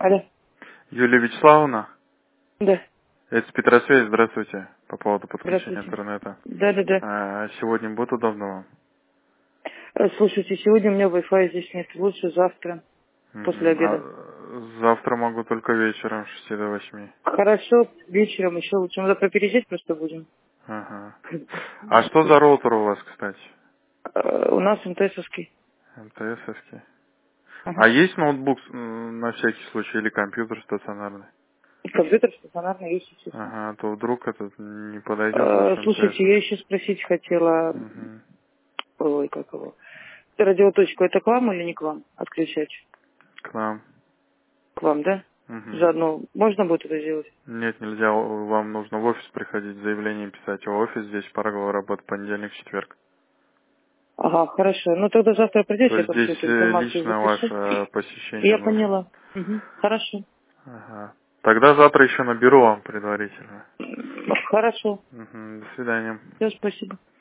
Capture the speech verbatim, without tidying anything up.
Алло. Юлия Вячеславовна, Да. это Петросвязь, здравствуйте, по поводу подключения Здравствуйте. интернета. Да, да, да. А, сегодня будет удобно вам? Э, Слушайте, сегодня у меня Wi-Fi здесь нет. Лучше завтра, после Мгм. обеда. А, завтра могу только вечером с шести до восьми. Хорошо, вечером еще лучше. Мы завтра переезжать просто будем. Ага. А что за роутер у вас, кстати? Э, У нас МТСовский. МТСовский. Ага. А есть ноутбук м, на всякий случай или компьютер стационарный? И компьютер стационарный есть, естественно. Ага, а то вдруг этот не подойдет Э, ваш Слушайте, я МТСовский. еще спросить хотела, Угу. ой, как его, радиоточку, это к вам или не к вам отключать? К нам. К вам, да? Угу. Заодно можно будет это сделать? Нет, нельзя. Вам нужно в офис приходить, заявление писать. А офис здесь Парагова работает понедельник, четверг. Ага, хорошо. Ну тогда завтра придете, То я есть там всю здесь эту э, информацию лично запишу. ваше посещение Я нужно. поняла. Мгм. Хорошо. Ага. Тогда завтра еще наберу вам предварительно. Хорошо. Мгм. До свидания. Все, спасибо.